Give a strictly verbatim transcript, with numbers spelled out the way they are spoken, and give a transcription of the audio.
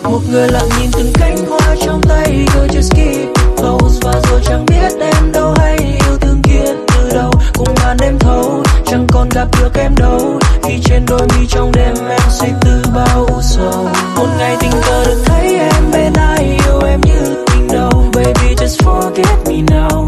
Một người lặng nhìn từng cánh hoa trong tay, girl just keep it close. Và rồi chẳng biết em đâu hay yêu thương kia từ đâu, cùng màn đêm thâu chẳng còn gặp được em đâu. Khi trên đôi mi trong đêm em suy tư bao u sầu. Một ngày tình cờ được thấy em bên ai yêu em như tình đầu, baby just forget me now.